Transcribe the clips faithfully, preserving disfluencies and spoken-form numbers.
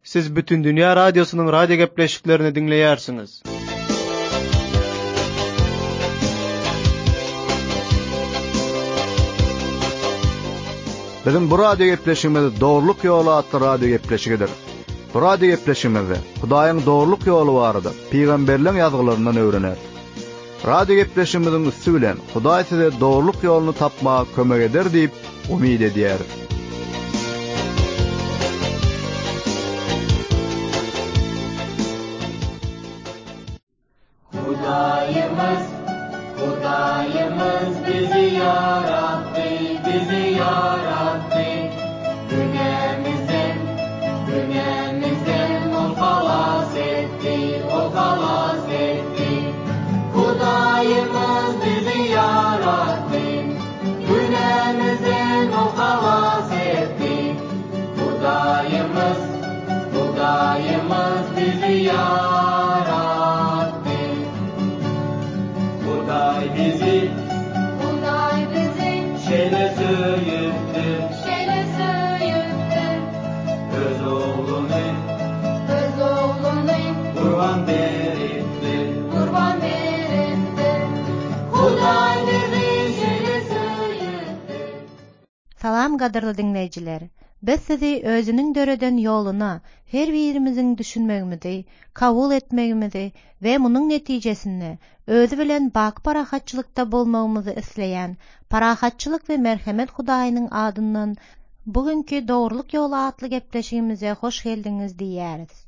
Siz bütün Dünya Radyosu'nun radyo gepleşiklerini dinleyersiniz. Bizim bu radyo gepleşigimiz Doğruluk Yolu adlı radyo gepleşigidir. Bu radyo gepleşigimizde Hudaýyň doğruluk ýoly barada peýgamberliň ýazgylaryndan öwrener. Radyo gepleşigimizin üstü bilen Hudaý size doğruluk ýoluny tapmaga kömek eder diýip umyt edýär. Hudaýymyz, Hudaýymyz bizi yaratdy, bizi yaratdy. Günemizden, günemizden o halas etti, o halas etti. Hudaýymyz bizi yaratdy, günemizden o halas etti. Hudaýymyz, Hudaýymız bizi yaratdy. Hudaý bizi, Hudaý bizi şeýle söýüpdi, şeýle söýüpdi, öz oğluny, öz oğluny kurban beripdi, kurban beripdi. Hudaý bizi şeýle söýüpdi. Salam gaderly dinleýijiler. Biz sizi özüniň döreden ýoluna her birimiziň düşünmegimizi, kabul etmegimizi we munyň netijesinde özü bilen bak parahatçylykda bolmagymyzy isleýän Parahatçylyk we merhemet Hudaýynyň adyndan bugünkü Doğruluk Ýoly atly gepleşigimize hoş geldiňiz diýäris.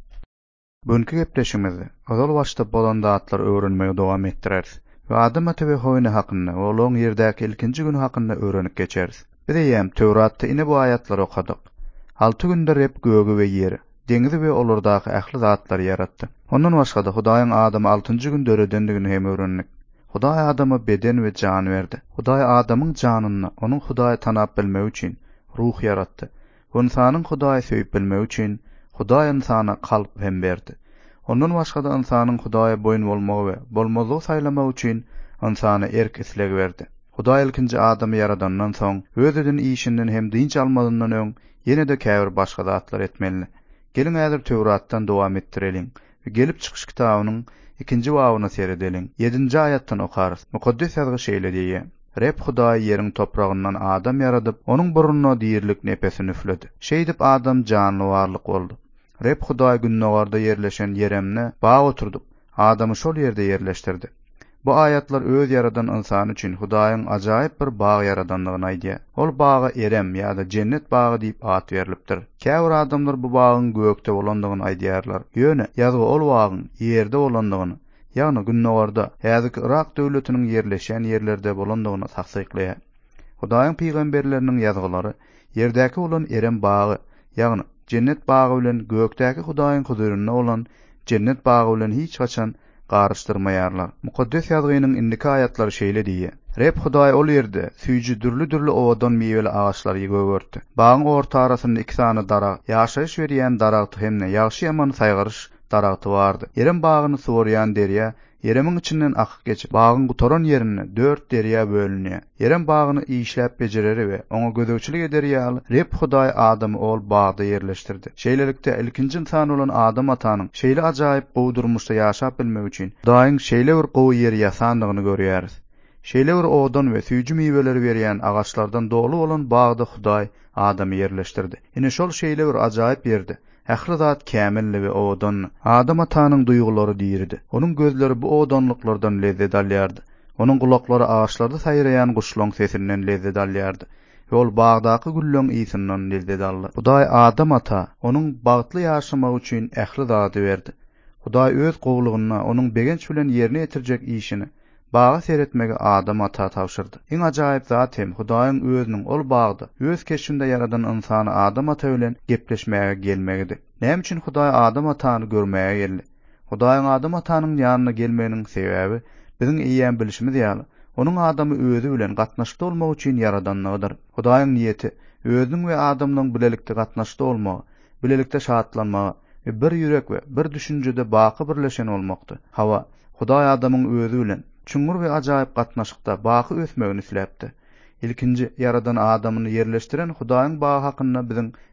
Bugünkü gepleşigimizde azal başda bolan datlar öwrenmege dowam etdireriz we Adam ata we Hoýna hakynda, olaň ýerdäki ilkinji gün hakynda öwrenip geçeriz. Biz hem Tewratda ine bu aýatlar okadyk. Alty günde Rep gögi we ýeri, deňizi we olardaky ähli zatlar yaratdy. Ondan başga da Hudaýyň Adamy altynjy gün döredendigini hem öwrendik. Hudaý adama beden we jan berdi. Hudaý adamyň janyny onuň Hudaý tanap bilmek üçin ruh yaratdy. Insanyň Hudaý söýüp bilmek üçin Hudaý insana kalp hem berdi. Ondan başga da insanyň Hudaýa boyun bolmagy we bolmazygy saýlamak üçin insana erk isleg berdi. Hudaý ilkinji adamy yaradandan soň özüden işinden hem dinç almadyndan öň ýene-de käbir başga zatlar etmeli. Gelin häzir Tewratdan dowam etdirelim we gelip çykyş kitabynyň ikinji babyna seredeliň. ýedinji aýatdan okarys. Mukaddes ýazgy şeýle diýär: Rep Hudaý ýeriň topragyndan adam yaradyp, onuň burunyna diýirlik nepesini üfledi. Şeýdip adam janly warlyk boldy. Rep Hudaý günnägarda ýerleşen ýeremne bağa oturdup, adamy şol ýerde ýerleşdirdi. Bu ayatlar öz yaradan insan üçin Hudaýyň ajaýyp bir bağı yaradanlygyny aýdýar. Ol bağa Erem ýa-da Cennet bağı diýip at berilipdir. Käbir adamlar bu bagyň gökde bolandygyny aýdýarlar. Ýöne ýazgy ol bagyň ýerde bolandygyny, ýagny günnägarda häzirki Irak döwletiniň ýerleşen ýerlerde bolandygyny taksyklaýar. Hudaýyň peýgamberleriniň ýazgylary ýerdäki bolan Erem bağı, ýagny Cennet bağı bilen gökdäki Hudaýyň huzuryna bolan Cennet bağı bilen hiç gaçan garşdyrmaýarlar. Mukaddes ýazgynyň indiki aýatlary şeýle diýär: Rep Hudaý ol ýerde süýji dürli-dürli owadan meweli ağaçlary göwürdi. Bagyň orta arasynda iki sany darag, ýaşaýyş berýän daragty hemne ýagşy ýaman saýgaryş daragty bardy. Erem bagyny suwarýan derýa Yeremiň içinden akyp geçip bagyň gutaran ýerini dört derýa bölünýär. Yerem bagyny işläp bejereri we oňa gözegçilik ederýär. Rep Hudaý adamy ol bagda ýerleşdirdi. Şeýlelikde ilkinji insan bolan Adam atanyň şeýle ajaýyp gowdurmuşda ýaşap bilmek üçin daýyň şeýle bir gowy ýer ýasandygyny görýäris. Şeýle bir owadan we süýji meweleri berýän agaçlardan dogly bolan bagda Hudaý adamy ýerleşdirdi. Ine şol şeýle bir ajaýyp ýerde ähli zat kämilli we owadan Adam atanyň duýgulary diýirdi. Onuň gözleri bu owadanlyklardan lezzet alýardy. Onuň gulaklary ağaçlarda saýraýan guşlaň sesinden lezzet alýardy. Ol bagdaky gülleň ýysynyň lezzet aldy. Hudaý Adam ata onuň bagtly ýaşamak üçin ähli zaty berdi. Hudaý öz gowlugyny, onuň begenç bilen ýerine ýetirjek işini baga seretmege Adam ata tawşyrdy. Iň ajaýyp zat hem Hudaýyň özüniň ol bagda öz keşinde yaradan insany Adam ata bilen gepleşmäge gelmegidi. Näme üçin Hudaý Adam atany görmäge geldi? Hudaýyň Adam atanyň ýanyna gelmeginiň sebäbi biziň iýen bilişimiz ýaly. Onuň adamy özü bilen gatnaşykda bolmak üçin yaradanlygydyr. Hudaýyň niýeti özüň we adamyň bilelikde gatnaşykda bolmagy, bilelikde şatlanmagy we bir ýürek we bir düşünjede baky birleşen bolmakdy. Hawa Hudaý adamyň özü bilen çuňur we ajaýyp gatnaşykda baky ösmegini isläpdi. İlkinji yaradan adamyny yerleşdiren Hudaýyň bagy hakynda biziň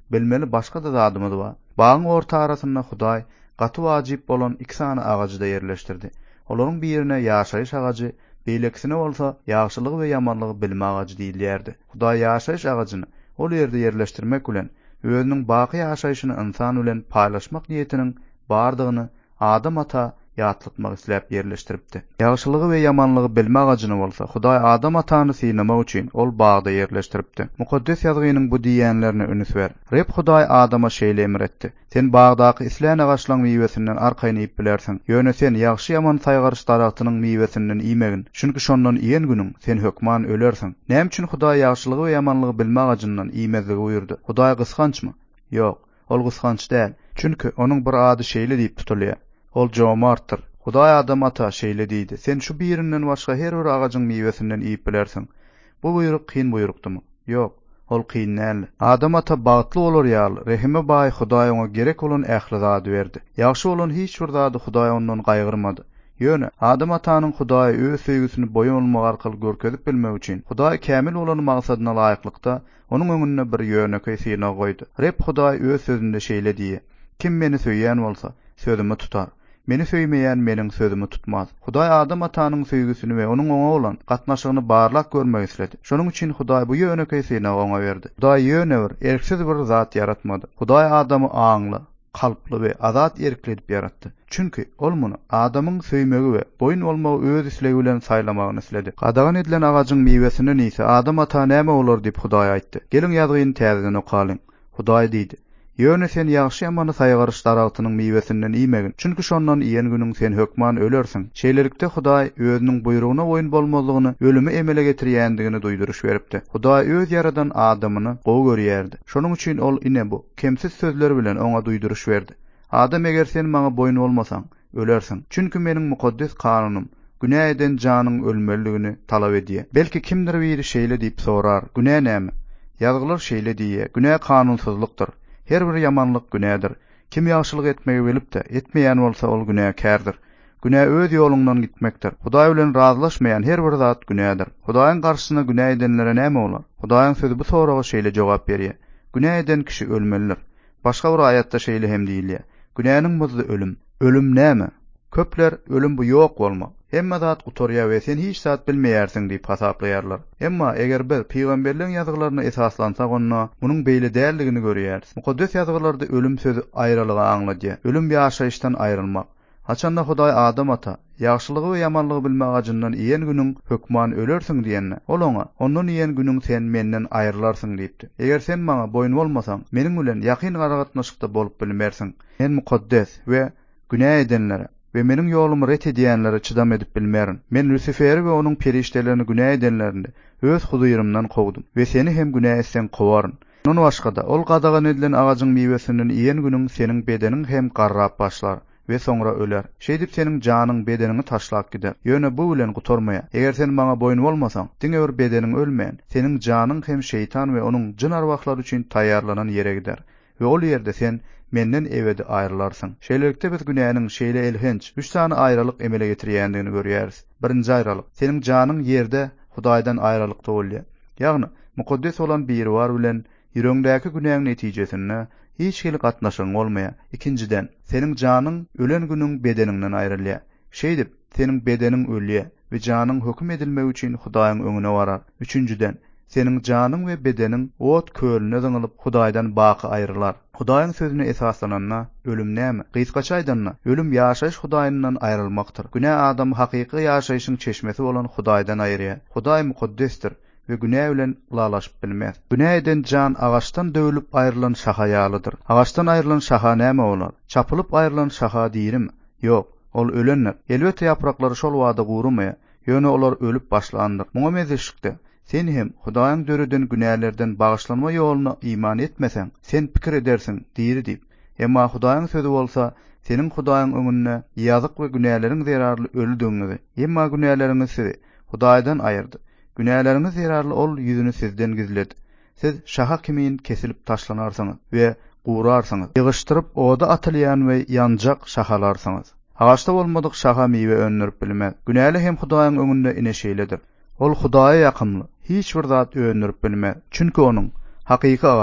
bilmeli başga da zadymyz bar. Bagyň orta arasynda Hudaý gaty wajyp bolan iki sany agajy da yerleşdirdi. Olaryň birine ýaşaýyş agajy, beýleksine bolsa ýagşylygy we ýamanlygy bilme agajy diýilýärdi. Hudaý ýaşaýyş agagyny ol ýerde yerleşdirmek bilen özüniň baky ýaşaýyşyny insan bilen paýlaşmak niýetiniň bardygyny Adam ata ýatlytmak isläp yerleşdiripdi. Ýagşylygy we ýamanlygy bilme agagyny bolsa Hudaý Adam atany synamak üçin ol bagda yerleşdiripdi. Mukaddes ýazgynyň bu diýenlerini önüsber. Rep Hudaý Adama şeýle emretdi. Sen bagdaky isläň agaçlaryň miwesinden arkaýny ip bilersiň. Ýöne sen ýagşy ýaman saýgaryş daragynyň miwesinden iýmegin. Çünki şondan iýen günüň sen hökman ölersiň. Näme üçin Hudaý ýagşylygy we ýamanlygy bilme agajyndan iýmezligi buyurdy? Hudaý gysgançmy? Ýok, ol gysganç däl. Çünki onuň bir ady şeýle diýip tutulýar. Ol jomartdyr. Hudaý Adam ata şeýle diýdi. Sen şu birinden başga her bir agaçyň miwesinden iýip bilersiň. Bu buyruk kyn buyrukdymy? Ýok, ol kyn näl. Adam ata bagtly bolar ýaly. Rehime baý Hudaý oňa gerek bolan ähli zady berdi. Ýagşy bolan hiç bir zady Hudaý ondan gaýgyrmady. Ýöne Adam atanyň Hudaý öz söýgüsini boýun bolmak arkaly görkezip bilmek üçin Hudaý kämil bolan magsadyna laýyklykda onuň öňüne bir ýöneki syna goýdy. Rep Hudaý öz sözünde şeýle diýdi. Kim meni söýýän bolsa, sözümi tutar. Meni söýmeýän meniň sözümi tutmaz. Hudaý Adam atanyň söýgüsini we onuň oňa bolan gatnaşygyny barlak görmek istedi. Şonuň üçin Hudaý bu ýöneki syna oňa berdi. Hudaý ýöne bir erksiz bir zat yaratmady. Hudaý Adamy aňly, kalply we azat erkledip yaratdy. Çünki ol muny adamyň söýmegi we boyun bolmagy öz islegi bilen saýlamagyny isledi. Gadagan edilen agaçyň miwesini ise Adam ata näme bolar diýip Hudaý aýtdy. Gelin ýazgyny täzeden okalyň. Hudaý diýdi. Ýöne sen ýagşy ýamany saýgaryş daragynyň miwesinden iýmegin. Çünki şondan iýen günüň sen hökman ölersiň. Şeýlelikde Hudaý özüniň buyrugyna boyun bolmalygyny, ölümi emele getirýändigini duýduruş beripdi. Hudaý öz ýaradan adamyny gowy görýärdi. Şonuň üçin ol ine bu kemsiz sözler bilen oňa duýduruş berdi. Adam eger sen maňa boyun bolmasaň, ölersiň. Çünki meniň mukaddes kanunum günä eden janyň ölmeligini talap edýär. Belki kimdir biri şeýle diýip sorar. Günä näme? Ýazgylar şeýle diýär. Günä kanunsuzlukdyr. Her bir ýamanlyk günädir. Kim ýagşylyk etmegi bilip de etmeýän bolsa ol günäkärdir. Günä öz ýoluňdan gitmekdir. Hudaý bilen razılaşmaýan her bir zat günädir. Hudaýyň garşysyna günä edenlere näme bolar? Hudaýyň sözü bu soraga şeýle jogap berýär. Günä eden kişi ölmelidir. Başga bir aýatda şeýle hem diýilýär. Günäniň muzy ölüm. Ölüm näme? Köpler ölüm bu ýok bolmak. Hemme zat gutorýar we sen hiç zat bilmeýärsiň diýip hasaplaýarlar. Emma eger biz peýgamberliň ýazgylaryna esaslansak onda munyň beýle däldigini görýäris. Mukaddes ýazgylarda ölüm sözü aýralygy aňladýar. Ölüm ýaşaýyşdan aýrylmak. Haçanda Hudaý Adam ata ýagşylygy we ýamanlygy bilme agajyndan iýen günüň hökman ölersiň diýenne, ol oňa ondan iýen günüň sen menden aýrylarsyň diýipdi. Eger sen maňa boyun bolmasaň, meniň bilen ýakyn garagatnaşykda bolup bilmersiň. Men mukaddes we günä edenlere ve meniň ýolumy ret edýänlere çydam edip bilmerin. Men Lusiferi we onuň periştelerini günä edenlerini öz huduýrymdan kowdum we seni hem günä etsen kowaryn. Onuň başga da ol gadagan edilen agaçyň miwesinden iýen günüň seniň bedeniň hem garrap başlar we soňra öler. Şeýdip seniň janyň bedeniňi taşlap gider. Ýöne bu bilen gutormaýa. Eger sen maňa boyun bolmasaň, diňe bir bedeniň ölmeýän, seniň janyň hem şeytan we onuň jyn arwahlar üçin taýýarlanan ýere gider. Ve ol ýerde sen menden ebedi aýrylarsyň. Şeýlelikde biz günäniň şeýle elhenç üç sany aýralyk emele getirýändigini görýäris. Birinji aýralyk, seniň janyň ýerde Hudaýdan aýralykda bolýar. Ýagny mukaddes olan biri bar bilen ýüregiňdäki günäň netijesinde hiç kili gatnaşyň bolmaýar. İkinciden, seniň janyň ölen günüň bedeninden aýrylýar. Şeýdip, seniň bedeniň ölýär we janyň hökm edilmegi üçin Hudaýyň öňüne barar. Üçüncüden, seniň janyň we bedeniň ot köline zyňylyp Hudaýdan baky aýrylar. Hudaýyň sözüne esaslananna ölüm näme? Gysgaça aýdanna ölüm ýaşaýyş Hudaýyndan aýrylmakdyr. Günä adam hakyky ýaşaýyşyň çeşmesi bolan Hudaýdan aýrýar. Hudaý mukaddesdir we günä bilen ulalaşyp bilmez. Günä eden jan agaçdan döwülüp aýrylan şaha ýalydyr. Agaçdan aýrylan şaha näme bolar? Çapylyp aýrylan şaha diýirim? Ýok, ol ölenler. Elbetde ýapraklary şol wada gurumaya, ýöne olar ölüp başlandyr. Muňa mezişikde sen hem Hudaýyň döreden günälerden bagyşlanma ýoluna iman etmeseň, sen pikir edersiň diýri diýip. Emma Hudaýyň sözü bolsa, seniň Hudaýyň öňünde ýazyk we günäleriň zerarly öldüňizi, emma günäleriňiz sizi Hudaýdan aýyrdy. Günäleriňiz zerarly ol ýüzüni sizden gizledi. Siz şaha kimin kesilip taşlanarsyňyz we gurarsyňyz, ýygyşdyryp oda atylýan we ýanjak şahalarsyňyz. Agaçda bolmadyk şaha miwe önürip bilmez. Günäli hem Hudaýyň öňünde ine şeýledir. Ol Hudaýa ýakymly, hiç bir zat önürip bilmez. Çünki onuň hakyky agaç,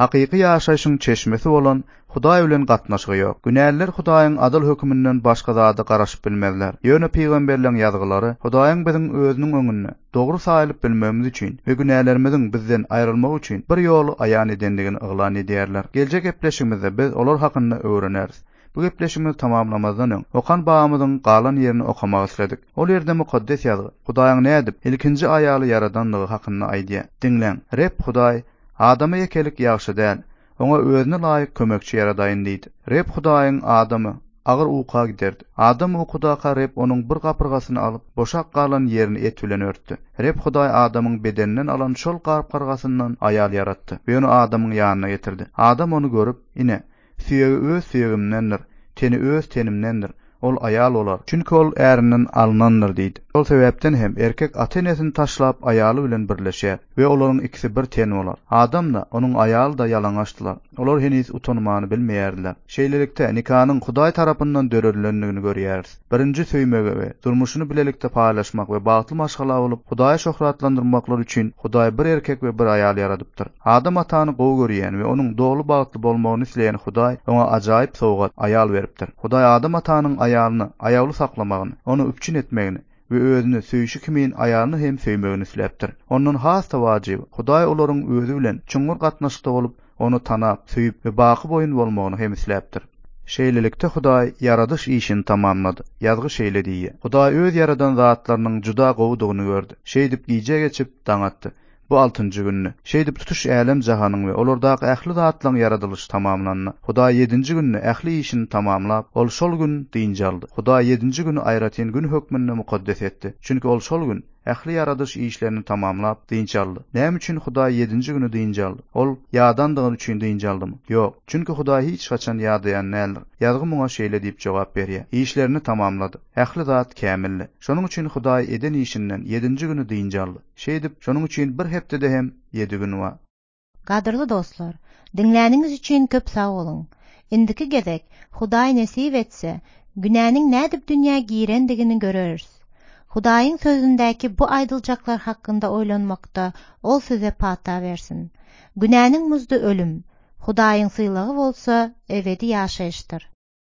Hakyky ýaşaýyşyň çeşmesi bolan Hudaý bilen gatnaşygy ýok. Günäliler Hudaýyň adal hökmünden başga zady garaşyp bilmezler. Ýöne peýgamberlerin ýazgylary Hudaýyň biziň özüniň öňünde dogry saýlyp bilmemiz üçin we günälerimiziň bizden aýrylmagy üçin bir ýoly aýan edendigini yglan edýärler. Geljek gepleşigimizde biz olar hakynda öwrenäris. Bu gepleşigimizi tamamlamazdan öň Okan bagymyzyň galan ýerini okamagy isledik. Ol ýerde mukaddes ýazgy Hudaýyň nädip ilkinji aýaly yaradanlygy hakynda aýdýar. Dinleň, Rep Hudaý adamy ekelik ýagşy däl, oňa özüne laýyk kömekçi yaradaýyn diýdi. Rep Hudaýyň adamy agyr uka giderdi. Adam ukudaka Rep onuň bir gapyrgasyny alyp boşak galan ýerini et bilen örtdi. Rep Hudaý adamyň bedeninden alan şol gapyrgasyndan aýal yaratdy we onu adamyň ýanyna getirdi. Adam onu görüp, "Ine, süýegi öz süýegimdendir, teni öz tenimdendir. Ol aýal olar. Çünki ol ärinden alınandyr" diýdi. Ol sebäpden hem erkek ata-enesini taşlap aýaly bilen birleşýär we olaryň ikisi bir ten bolar. Adam da, onuň aýaly da ýalaňaçdylar. Olar henis utanmany bilmeýärdiler. Şeýlelikde nikanyň Hudaý tarapyndan döredilendigini görýäris. Birinji söýmege we durmuşyny bilelikde paýlaşmak we bagtly maşgala bolup Hudaýy şöhratlandyrmaklar üçin Hudaý bir erkek we bir aýal yaradypdyr. Adam atany gowy görýän we onuň dogry bagtly bolmagyny isleýän Hudaý oňa ajaýyp sowgat aýal beripdir. Hudaý Adam atanyň aýalyny aýawly saklamagyny, onu üpçün etmegini we özüni söýüşi kimin aýalyny hem söýmegini isläpdir. Ondan has tawajuby Hudaý olaryň özü bilen çuňur gatnaşykda bolup, onu tanap, söýüp we baky boýun bolmagyny hem isläpdir. Şeýlelikde Hudaý yaradyş işini tamamlady. Ýazgy şeýle diýýär. Hudaý öz yaradan zatlarynyň juda gowudygyny gördü. Şeýdip giýje geçip daňatdy. Bu altıncı günni. Şeýdip tutuş älim jahanyň we olardaky ähli zatlaryň yaradylyşy tamamlandy. Hudaý ýedinji günni ähli işini tamamlap, ol şol gün diňji aldy. Hudaý ýedinji günni aýratyn gün hökmüni mukaddes etdi. Çünki ol şol gün ähli yaradyş işlerini tamamlap diňji aldy. Näme üçin Hudaý ýedinji günni diňji aldy? Ol ýadandygy üçin diňji aldymy? Ýok. Çünki Hudaý hiç gaçan ýadaýan näler? Ýazgy muňa şeýle diýip jogap berýär. İşlerini tamamlady. Ähli zat kämilli. Şonuň üçin Hudaý eden işinden ýedinji günni diňji aldy. Şeýdip şonuň üçin bir hepdede hem ýedi gün bar. Gadyrly dostlar, dinläniňiz üçin köp sag bolun. Indiki gezek Hudaý nesip etse, günäniň nädip dünýä girendigini göreriz. Hudaýyň sözündäki bu aýdyljaklar hakynda oýlanmakda ol size pata bersin. Günäniň muzdy ölüm, Hudaýyň syýlagy bolsa ebedi ýaşaýyşdyr.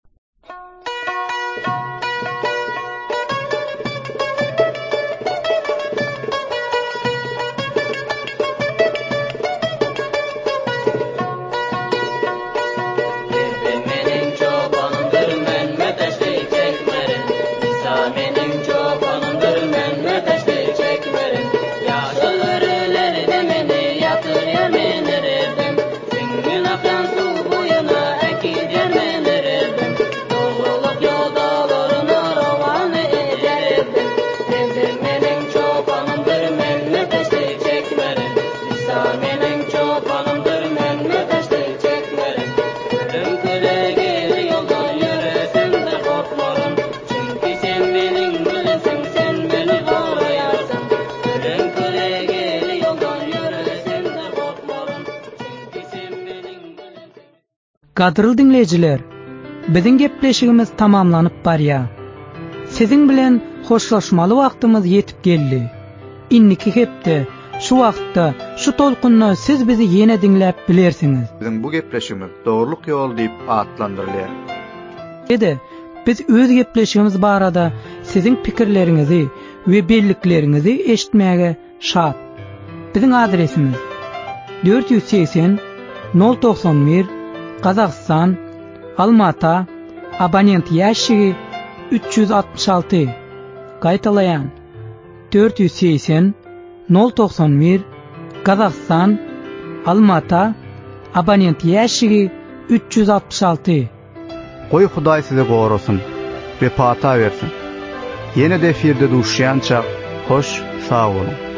Gadyrly dinleyijiler, biziň gepleşigimiz tamamlanyp barýar. Siziň bilen hoşlaşmaly wagtymyz ýetip geldi. Inniki hepde, şu wagtda, şu tolkunna siz bizi ýene dinläp bilersiňiz. Biziň bu gepleşigimiz dogrulyk ýol diýip atlandyrylýar. Ede, biz öz gepleşigimiz barada siziň pikirleriňizi we belliklerinizi eşitmäge şat. Biziň adresimiz dört yüz seksen nol doksan bir Kazakistan, Almata, abonent ýaşygy üç yüz altmış altı. Gaýtalaýan dört yüz seksen nol doksan bir Kazakistan, Almata, abonent ýaşygy üç yüz altmış altı. Goý Hudaý size gorasyň we pata bersin. Ýene de efirde duşýança hoş, sag bolun.